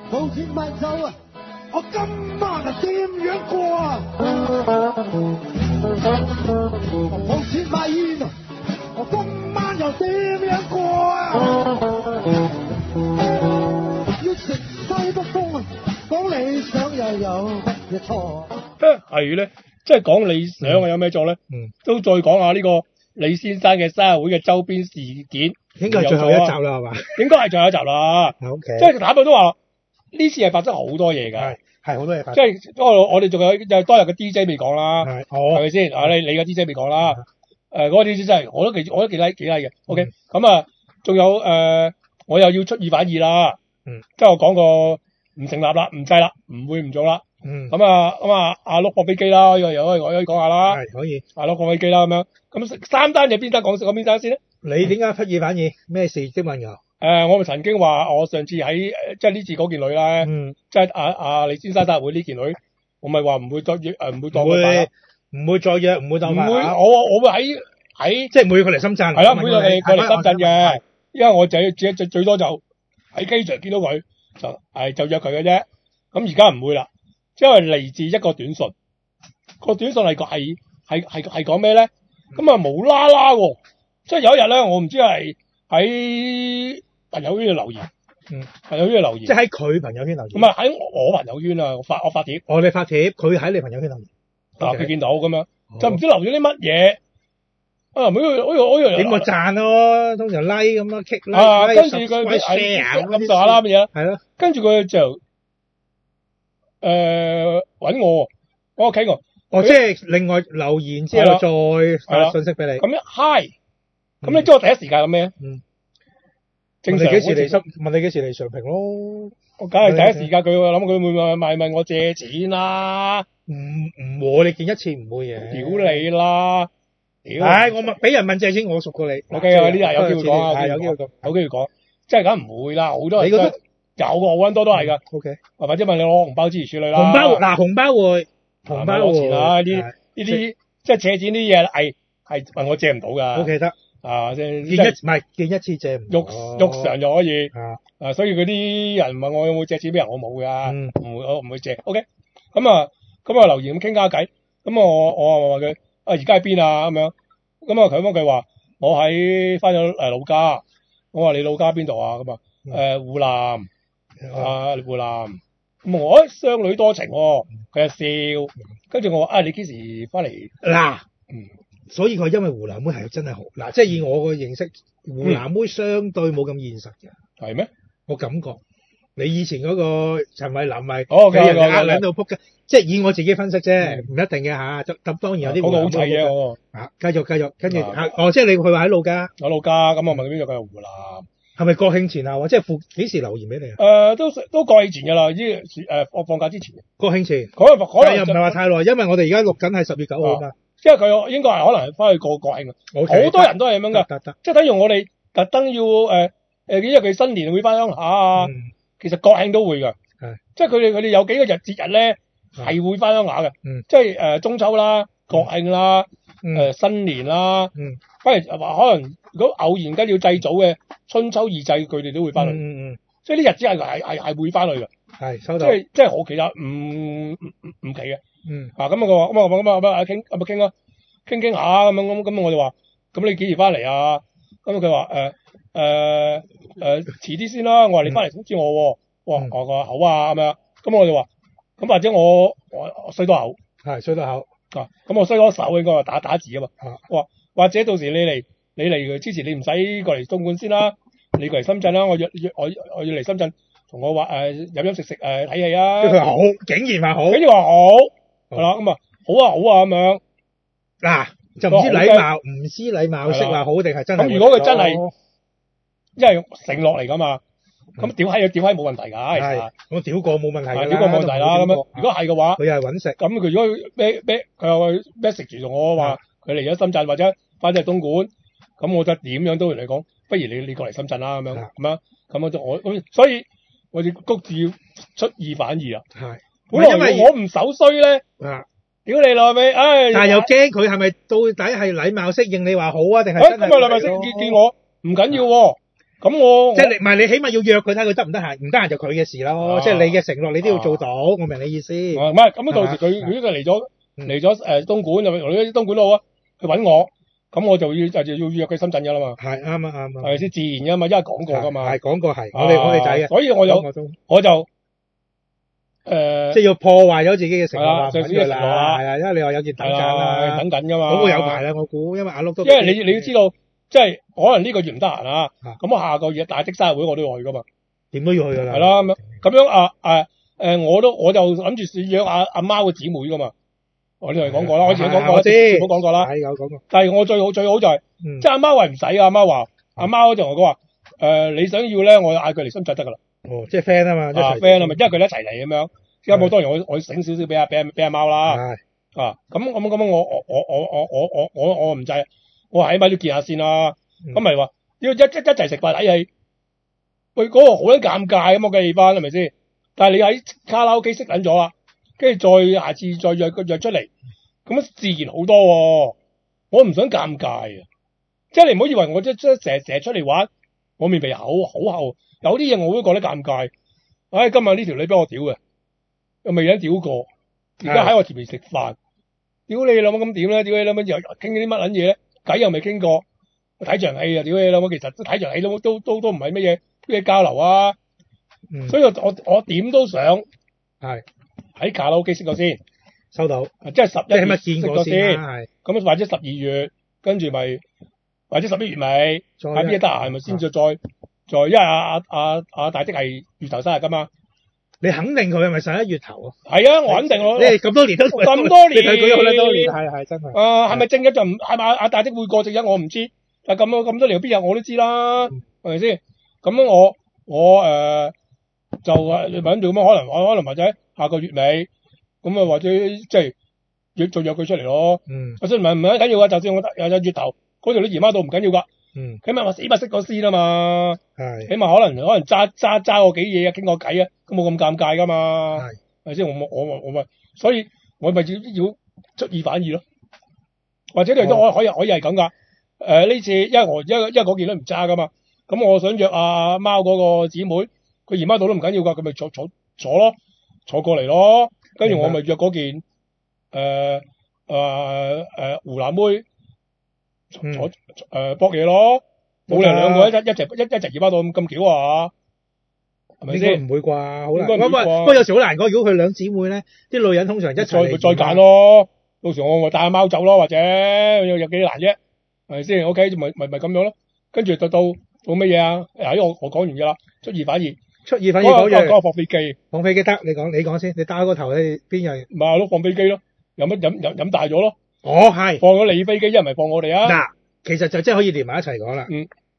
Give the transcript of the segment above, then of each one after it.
冇錢買酒啊！我今晚啊點樣過啊？冇錢買煙啊！我今晚又點樣過啊？要食西北風啊！講理想又有乜嘢錯？ 係咧，即係講理想啊，有咩錯咧？都再講下呢個李先生嘅生日會嘅周邊事件。 應該係最後一集啦，係嘛？ 應該係最後一集啦。 OK， 即係坦白都話，呢次係發生好多嘢㗎。 係好多嘢發即生。 係我哋仲有就當日嘅 DJ 未講啦，係咪先？你嘅 DJ 未講啦。嗰個 DJ 真係我都幾 like 嘅。OK，咁啊，仲有我又要出爾反爾啦。即係我講過唔成立啦，唔制啦，唔會唔做啦。咁啊，阿碌放飛機啦，呢個又可以講下啦。 係可以。 阿碌放飛機啦，咁樣。咁三單嘢邊單講邊單先咧？ 你點解出爾反爾？咩事？即問我。 我咪曾經話我上次喺即係呢次嗰件女咧，即係阿李先生生日會呢件女，我咪話唔會再約唔會當佢辦啦， 唔會再約，唔會當辦。 唔會，我會喺即係唔會過嚟深圳。 係啦，唔會過嚟深圳嘅，因為我最多就喺機場見到佢就約佢嘅啫。咁而家唔會啦，因為嚟自一個短信，個短信係講咩咧？咁啊無啦啦喎，即係有一日咧，我唔知係喺朋友圈度留言，朋友圈度留言， 即係喺佢朋友圈留言。 唔係喺我朋友圈啊，我發帖。 你發帖，佢喺你朋友圈留言。 佢見到咁樣，就唔知留咗啲乜嘢。好似點個讚咯，通常 like 咁咯 ，kick like，跟住佢share 咁上下啦乜嘢。 係咯。跟住佢就揾我，我屋企我。 即係另外留言之後再發信息俾你。 咁樣 hi，咁你知我第一時間有咩？正常。問你幾時嚟常平咯？ 我梗係第一時間佢諗佢會問我借錢啦。 唔會，你見一次唔會嘅。 屌你啦！ 我咪俾人問借錢，我熟過你。 OK 啊，呢啲係有機會講啊，有機會講，即係梗唔會啦，好多人。你覺得有個好撚多都係㗎。 OK， 或者問你攞紅包支持處理啦。 紅包會。紅包攞錢啦！呢啲即係借錢啲嘢係問我借唔到㗎。 OK 得見一次借唔到。 喐常就可以。所以嗰啲人問我有冇借錢俾人，我冇㗎。我唔會借。OK，咁啊留言咁傾下偈。咁我話佢而家喺邊啊咁樣。咁佢幫佢話我翻咗老家。我話你老家邊度啊？咁湖南。湖南。咁我雙女多情喎，佢就笑，跟住我話你幾時翻嚟？ 所以佢因為湖南妹係真係好即係以我個認識，湖南妹相對冇咁現實嘅。 係咩？ 我感覺你以前嗰個陳慧琳咪俾人呃撚到仆街，即係以我自己分析啫，唔一定嘅嚇。咁當然有啲嗰個好齊嘅我。 繼續，跟住即係你佢話喺老家。 我老家，咁我問佢邊度，佢係湖南。 係咪國慶前啊？即係幾時留言俾你啊？ 都國慶前㗎啦，我放假之前。 國慶前。 可能又唔係話太耐，因為我哋而家錄緊係10月9號嘛。 因為佢應該係可能翻去過國慶好多人都係咁樣㗎。即係等於我哋特登要因為佢新年會翻鄉下啊。其實國慶都會㗎。即係佢哋有幾個節日咧係會翻鄉下嘅。即係中秋啦、國慶啦、新年啦。反而可能如果偶然間要祭祖嘅春秋二祭，佢哋都會翻去。即係呢日子係會翻去嘅。 係收到。 即係好奇啦，唔奇嘅。咁我話傾啊，傾下咁我就話咁你幾時翻嚟啊？咁佢話遲啲先啦。我話你翻嚟通知我喎。我話好啊咁樣。咁我就話咁或者我衰多口。 係衰多口。 咁我衰多手應該話打字啊嘛。我話或者到時你嚟之前你唔使過嚟東莞先啦，你過嚟深圳啦。我要嚟深圳同我話飲食睇戲啊。 佢話好，竟然話好。 跟住話好。係啦，咁好啊咁樣。 就唔知禮貌識話好定係真係。 咁如果佢真係，因為承諾嚟㗎嘛，咁屌閪冇問題㗎。係， 我屌過冇問題㗎啦。 屌過冇問題啦。咁樣如果係嘅話， 佢又係揾食。 咁佢如果佢又 message 同我話佢嚟咗深圳或者翻咗去東莞，咁我覺得點樣都嚟講，不如你過嚟深圳啦咁樣。咁所以我哋谷住要出爾反爾啦。係。因為我唔手衰咧，屌你老味， 但係又驚佢係咪到底係禮貌適應你話好啊，定係真係？ 咁禮貌適應見我唔緊要喎。 咁我即係你唔係你起碼要約佢睇佢得唔得閒，唔得閒就佢嘅事咯。即係你嘅承諾你都要做到，我明你意思。 唔係咁到時佢如果佢嚟咗東莞就嚟咗東莞都好啊，佢揾我，咁我就要約佢深圳噶啦嘛。係啱啊， 係咪先自然噶嘛，因為講過噶嘛。 係講過係，我哋仔嘅。 所以我就即係要破壞咗自己嘅承諾就係啦， 係啊，因為你話有件等緊啦， 等緊噶嘛。 嗰個有排啦，我估，因為阿碌都。 因為你要知道，即係可能呢個月唔得閒啊，咁我下個月大的生日會我都要去噶嘛。 點都要去噶啦。 係啦，咁樣我就諗住約阿貓嘅姊妹噶嘛。我呢度講過啦，我之前講過，我知，我講過啦。 係有講過。 但係我最好就係，即係阿貓話唔使啊，阿貓話，阿貓就同我講話，你想要咧，我嗌佢嚟深圳得噶啦。 哦，即係 friend 啊嘛， friend 啊嘛，因為佢哋一齊嚟咁樣。而家我當然我醒少少俾阿貓啦。係。咁我唔制，我起碼都見下先啦。咁咪話要一齊食飯睇戲，喂嗰個好撚尷尬咁嘅氣氛係咪先？但係你喺卡拉 OK 識撚咗啦，跟住再下次再約出嚟，咁自然好多喎。我唔想尷尬啊，即係你唔好以為我即係成日出嚟玩，我面皮好厚，有啲嘢我都覺得尷尬。唉，今日呢條女俾我屌嘅，又未人屌過，而家喺我前面食飯，屌你老母咁點咧？屌你老母又傾啲乜撚嘢咧？偈又未傾過，睇場戲啊！屌你老母，其實都睇場戲都唔係乜嘢交流啊。所以我點都想係喺卡拉 OK 識咗先， 收到， 即係11月見過先， 咁或者12月，跟住咪或者11月尾，喺邊得閒咪先再，因為阿大的係月頭生日噶嘛。你肯定佢係咪11月頭啊？係啊，我肯定咯。你咁多年都咁多年，佢好多年，係真係。係咪正日就唔係咪阿大的會過正日？我唔知，但係咁多年邊日我都知啦，係咪先？咁我就你揾住咁樣，可能或者下個月尾咁啊，或者即係約佢出嚟咯。所以唔緊要噶，就算我有月頭嗰條女姨媽到唔緊要噶。起碼話死不識咗先啊嘛。係。起碼可能揸過幾嘢啊，傾過偈啊，咁冇咁尷尬噶嘛。係。係咪先？我咪，所以我咪要出爾反爾咯。或者你都可以係咁噶。呢次因為嗰件都唔揸噶嘛，咁我想約阿貓嗰個姊妹。佢姨媽到都唔緊要㗎，佢咪坐咯，坐過嚟咯，跟住我咪約嗰件湖南妹坐搏嘢咯，冇理由兩個一齊姨媽到咁巧啊，係咪先？應該唔會啩，好難。不過有時好難講，如果佢兩姊妹咧，啲女人通常一齊嚟再揀咯，到時我帶阿貓走咯，或者有幾難啫，係咪先 ？OK，咪咁樣咯，跟住到乜嘢啊？我講完㗎啦，出爾反爾。講嘢，放飛機，得，你講先，你打個頭，你邊樣？咪係咯，放飛機咯，飲大咗咯。哦，係放咗你飛機，一唔係放我哋啊。嗱，其實就真係可以連埋一齊講啦。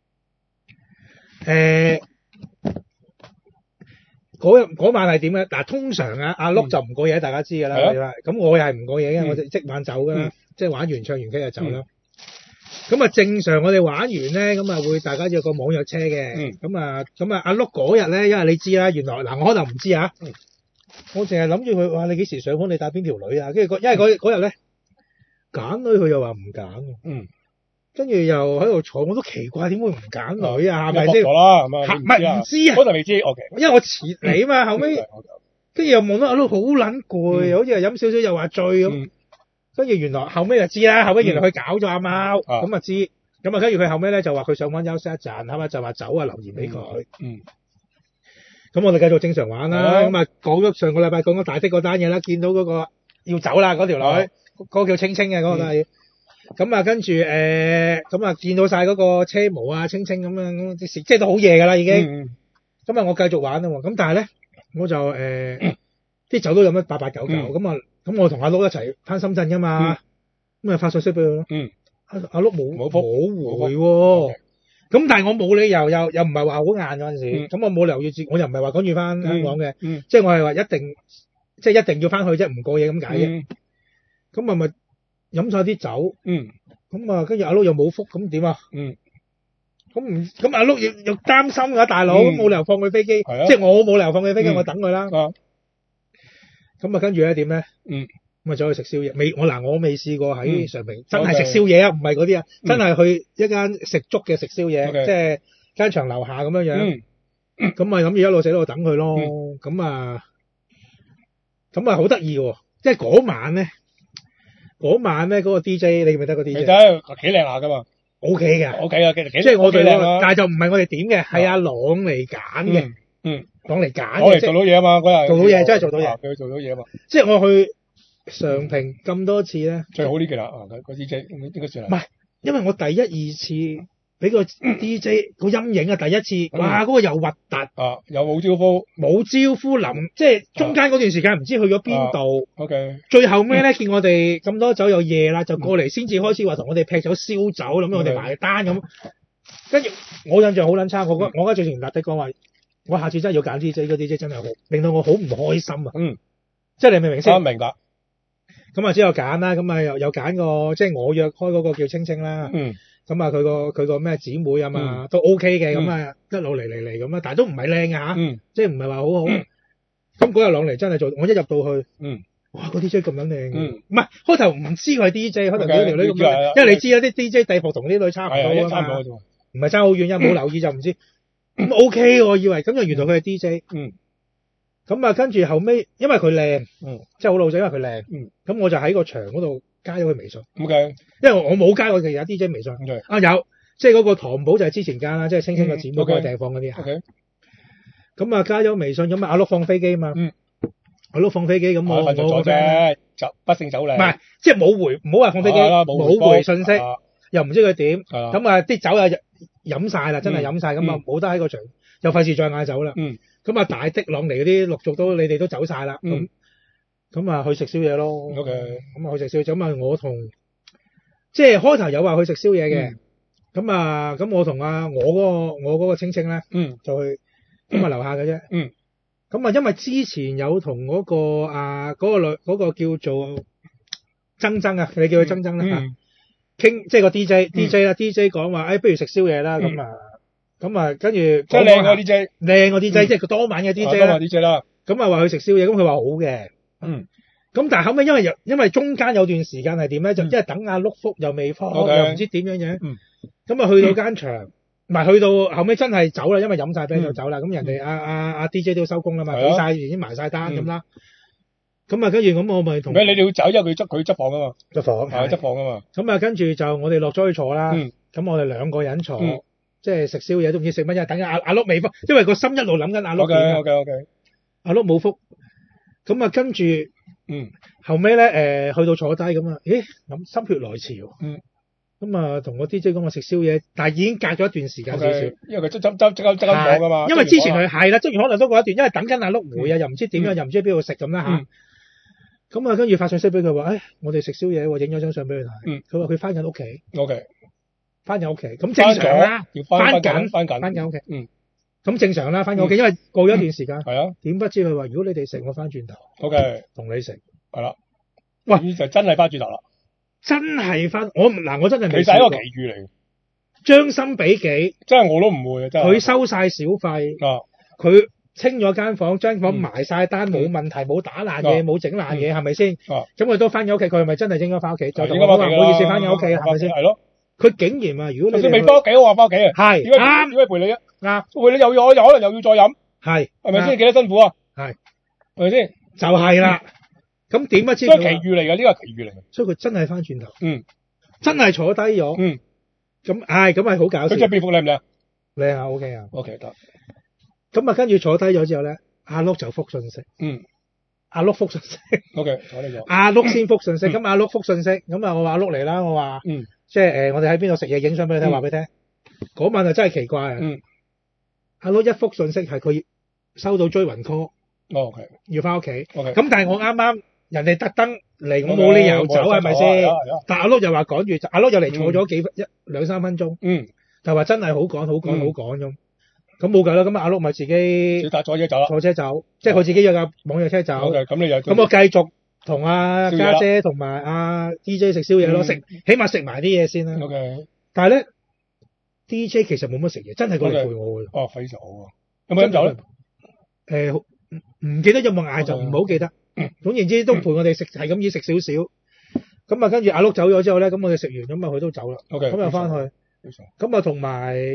嗰晚係點咧？嗱，通常阿碌就唔過夜，大家知㗎啦。咁我又係唔過夜嘅，我就即晚走㗎，即係玩完唱完 K 就走啦。咁啊，正常我哋玩完咧，咁啊會大家約個網約車嘅。咁阿碌嗰日咧，因為你知啦，原來嗱我可能唔知啊。我淨係諗住佢話你幾時上房，你帶邊條女啊？跟住因為嗰日咧揀女，佢又話唔揀。跟住又喺度坐，我都奇怪點會唔揀女啊？係咪先？唔知啊。嗰陣未知，因為我遲你嘛，後尾跟住又望到阿碌好撚攰，好似係飲少少又話醉咁。跟住原來後尾就知啦，後尾原來佢搞咗阿貓，咁啊知，咁啊跟住佢後尾咧就話佢上翻休息一陣，係咪就話走啊，留言俾佢。咁我哋繼續正常玩啦。咁啊講咗上個禮拜講咗大的嗰單嘢啦，見到嗰個要走啦嗰條女，嗰個叫青青嘅嗰個都係。咁啊跟住咁啊見到晒嗰個車模啊青青咁樣啲事，即係都好夜㗎啦已經。咁啊我繼續玩啦喎，咁但係咧我就啲酒都飲得899咁啊。咁我同阿碌一齊返深圳㗎嘛，咁啊發信息俾佢咯。阿碌冇回喎。咁但係我冇理由又唔係話好晏嗰陣時，咁我冇理由要我又唔係話趕住返香港嘅，即係我係話一定要返去啫，唔過夜咁解嘅。咁咪飲晒啲酒，咁啊跟住阿碌又冇覆，咁點啊？咁阿碌又擔心㗎大佬，冇理由放佢飛機，即係我冇理由放佢飛機，我等佢啦。咁啊，跟住咧點咧？咁啊，走去食宵夜。我未試過喺上面真係食宵夜啊，唔係嗰啲啊，真係去一間食粥嘅食宵夜，即係間場樓下咁樣樣，咁咪諗住一路食一路等佢咯。咁啊好得意喎！即係嗰晚咧嗰個 DJ 你記唔記得個 DJ？ 記得幾靚下噶嘛 ，OK 嘅 ，OK 啊，即係我哋但係就唔係我哋點嘅，係阿朗嚟揀嘅，朗嚟揀嘅， 做到嘢啊嘛，嗰日做到嘢真係做到嘢， 佢做到嘢啊嘛。 即係我去常平咁多次咧， 最好呢期啦，個 DJ 應該算係。 唔係，因為我第一二次俾個 DJ 個陰影啊，第一次，哇，嗰個又核突又冇招呼， 即係中間嗰段時間唔知去咗邊度。 OK。 最後尾咧見我哋咁多酒又夜啦，就過嚟先至開始話同我哋劈酒燒酒，諗住我哋埋單咁。跟住我印象好撚差，我覺得最前立的講話，我下次真係要揀 DJ，個 DJ 真係好，令到我好唔開心啊。即係你明唔明先？ 明白。 咁啊之後揀啦，咁啊又揀個即係我約開嗰個叫青青啦。咁啊佢個咩姊妹啊嘛，都 OK 嘅，咁啊一路嚟咁啊，但係都唔係靚嘅嚇，即係唔係話好好。咁嗰日朗嚟真係做，我一入到去，哇個 DJ 咁撚靚，唔係開頭唔知佢係 DJ，開頭幾條女咁樣，因為你知啦啲 DJ 制服同啲女差唔多啊嘛，唔係爭好遠，冇留意就唔知。咁 OK 我以為，咁就原來佢係 DJ。咁啊跟住後尾，因為佢靚，即係好老仔，因為佢靚，咁我就喺個牆嗰度加咗佢微信。 OK， 因為我冇加過其他 DJ 微信。有，即係嗰個糖寶就係之前加啦，即係青青個姊妹嗰個地方嗰啲。OK。咁啊加咗微信，咁阿碌放飛機嘛。阿碌放飛機，咁我瞓咗啫，就不勝酒嚟。唔係，即係冇回，唔好話放飛機，冇回信息，又唔知佢點。咁啊啲酒啊飲晒啦，真係飲晒，咁啊冇得喺個場，又費事再嗌酒啦。咁啊大的朗嚟嗰啲陸續都你哋都走晒啦。咁啊去食宵夜咯。 OK。 咁啊去食宵夜，咁啊我同即係開頭有話去食宵夜嘅。咁我同我嗰個青青咧，就去咁啊樓下嘅啫。咁啊因為之前有同嗰個叫做曾曾啊，你叫佢曾曾啦傾，即係個 DJ 啦，DJ 講話不如食宵夜啦。咁啊跟住即係靚個 DJ，靚個 DJ，即係佢當晚嘅 DJ 啦。咁啊話去食宵夜，咁佢話好嘅。咁但係後尾因為中間有段時間係點咧，就因為等阿碌福又未放，又唔知點樣樣。咁啊去到間場，唔係去到後尾真係走啦，因為飲晒啤酒走啦。咁人哋阿 DJ 都收工啦嘛，俾晒已經埋晒單咁啦。咁啊跟住咁我咪同你哋要走，因為佢執房啊嘛，執房啊嘛。咁啊跟住就我哋落咗去坐啦。咁我哋兩個人坐，即係食宵夜都唔知食乜嘢，等阿碌未復，因為個心一路諗緊阿碌點。OK。阿碌冇復，咁啊跟住後尾咧去到坐低咁啊，諗心血來潮。咁啊同個 DJ 講我食宵夜，但係已經隔咗一段時間少少，因為佢即刻講噶嘛。因為之前佢係啦，之前可能都過一段，因為等緊阿碌回啊，又唔知點樣，又唔知喺邊度食咁啦嚇。咁啊跟住發信息俾佢話，我哋食宵夜，影咗張相俾佢睇。佢話佢翻緊屋企。OK。翻緊屋企，咁正常啦。翻緊屋企。咁正常啦，翻緊屋企，因為過咗一段時間。係啊。點不知佢話如果你哋食，我翻轉頭。OK。同你食。係啦。喂，就真係翻轉頭啦。真係翻我真係未。其實係一個奇遇嚟。將心比己。真係我都唔會啊！真係。佢收晒小費。佢清咗間房埋晒單，冇問題，冇打爛嘢，冇整爛嘢，係咪先？咁佢都翻咗屋企，佢係咪真係應該翻屋企？就同我話唔好意思，翻咗屋企，係咪先？係咯。佢竟然話：如果你未翻屋企，我話翻屋企啊。係啱。點解陪你啊？啱。陪你又可能又要再飲。係。係咪先？幾多辛苦啊？係。係咪先？就係啦。咁點不知？都係奇遇嚟㗎，呢個係奇遇嚟㗎。所以佢真係翻轉頭。真係坐低咗。咁咁係好搞笑。佢着便服靚唔靚？靚啊 ，OK 啊。OK 得。咁啊，跟住坐低咗之後咧，阿碌就覆信息。阿碌覆信息。OK，坐低咗。阿碌先覆信息，咁阿碌覆信息，咁啊，我話阿碌嚟啦，我話，即係我哋喺邊度食嘢，影相俾你睇，話俾你聽。嗰晚就真係奇怪啊。阿碌一覆信息係佢收到追魂 call。OK。要翻屋企。OK。咁但係我啱啱人哋特登嚟，我冇理由走係咪先？但阿碌又話趕住，阿碌又嚟坐咗兩三分鐘。就話真係好趕咁。咁冇計啦，咁阿碌咪自己坐車走啦，坐車走，即係佢自己有架網約車走。咁你又咁我繼續同阿家姐同埋阿 DJ 食宵夜咯，起碼食埋啲嘢先啦。但係咧 DJ 其實冇乜食嘢，真係過嚟陪我嘅。非常好啊！有冇飲酒咧？唔記得有冇嗌就唔好記得。總言之都陪我哋食，係咁意食少少。咁啊跟住阿碌走咗之後咧，咁我哋食完咁啊佢都走啦。咁又翻去。咁啊同埋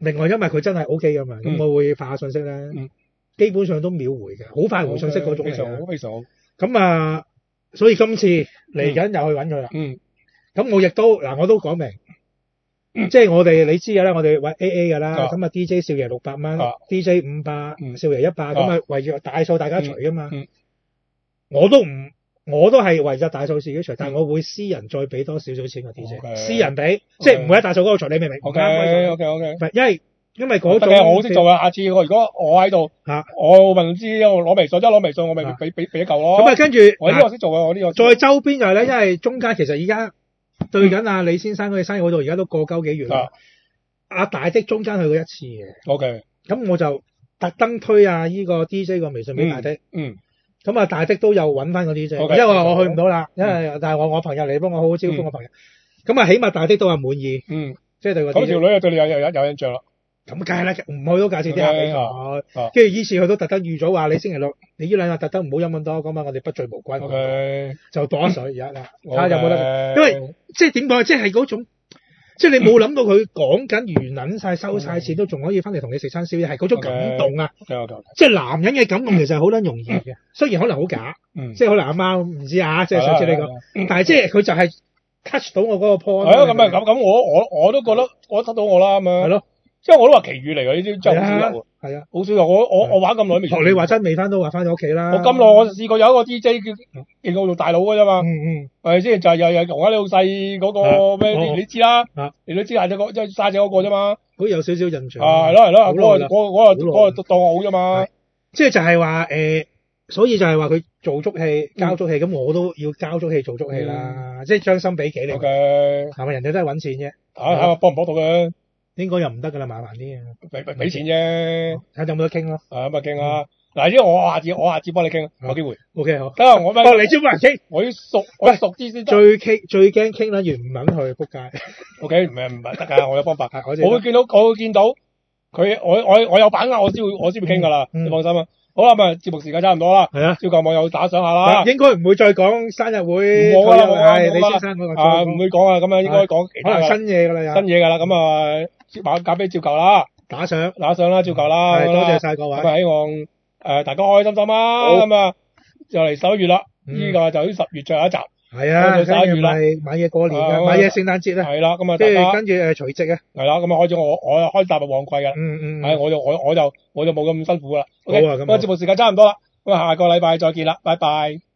另外因為佢真係 OK 噶嘛，咁我會發下信息咧，基本上都秒回嘅，好快回信息嗰種嚟嘅。非常好，非常好。咁啊，所以今次嚟緊又去揾佢啦。咁我亦都我都講明。即係我哋你知嘅啦，我哋揾 AA 嘅啦，咁啊 DJ 少爺600蚊，DJ 500，少爺100，咁啊圍住大數大家除啊嘛。我都係圍住大數自己除，但係我會私人再俾多少少錢個 DJ，私人俾，即係唔會喺大數嗰度除，你明唔明 ？OK， 唔係因為嗰種我好識做啊！下次如果我喺度我問知我攞微信，攞微信我咪俾一嚿咯。 咁啊跟住我呢個識做啊，我呢個。 再周邊就係咧，因為中間其實而家。對緊阿李先生嗰啲生意嗰度，而家都過鳩幾月啦。阿大的中間去過一次嘅。OK。咁我就特登推呢個 DJ 個微信俾大的。咁啊大的都有揾翻個 DJ，因為我去唔到啦，因為但係我朋友嚟幫我好好招呼我朋友。咁啊起碼大的都係滿意。即係對個 DJ。咁條女對你有印象啦。咁梗係啦，唔去都介紹啲客俾佢。跟住依次佢都特登預咗話，你星期六你呢兩日特登唔好飲咁多，咁啊我哋不醉無歸。就擋一水而家啦，睇下有冇得。因為即係點講，即係嗰種，即係你冇諗到佢講緊完撚晒收晒錢都仲可以翻嚟同你食餐宵夜，係嗰種感動啊！即係男人嘅感動其實係好撚容易嘅，雖然可能好假，即係可能阿媽唔知啊，即係上次你講，但係即係佢就係 touch 到我嗰個 point。係啊，咁我都覺得我得到我啦咁樣。係咯。因為我都話奇遇嚟嘅呢啲真係好少有，係啊，好少有。我玩咁耐未。學你話真未翻到話翻咗屋企啦。我咁耐我試過有一個 DJ 叫我做大佬嘅啫嘛。係咪先？就係又同你老細嗰個咩？你知啦，你都知係個即係沙姐嗰個啫嘛。好有少少印象。係咯，嗰個當我好啫嘛。即係就係話所以就係話佢做足戲交足戲，咁我都要交足戲做足戲啦。即係將心比己嚟。係咪人哋都係揾錢啫？睇下幫唔幫到嘅。應該又唔得噶啦，麻煩啲啊！俾錢啫，睇下有冇得傾咯。咁啊傾啦。嗱，因為我下次幫你傾，有機會。O K 好。得啊，我你知冇人傾？我熟啲先。最驚傾啦，完唔肯去仆街。O K，唔係得噶，我有方法。我會見到佢，我有把握，我先會傾噶啦。你放心啊。好啦，咁節目時間差唔多啦。係啊，照舊網友打賞下啦。應該唔會再講生日會。冇啦，李先生嗰個。唔會講啊，咁啊應該講其他。可能新嘢噶啦，新嘢噶啦，咁啊。交俾照舊啦，打賞啦，照舊啦，多謝晒各位。咁啊，希望大家開開心心啦。咁啊，又嚟11月啦，呢個就喺10月最後一集。係啊，到11月啦，買嘢過年嘅，買嘢聖誕節啦。係啦，咁啊，跟住除夕啊。係啦，咁啊開始我開踏入旺季噶。係，我就冇咁辛苦啦。好啊，咁啊，節目時間差唔多啦。咁啊，下個禮拜再見啦，拜拜。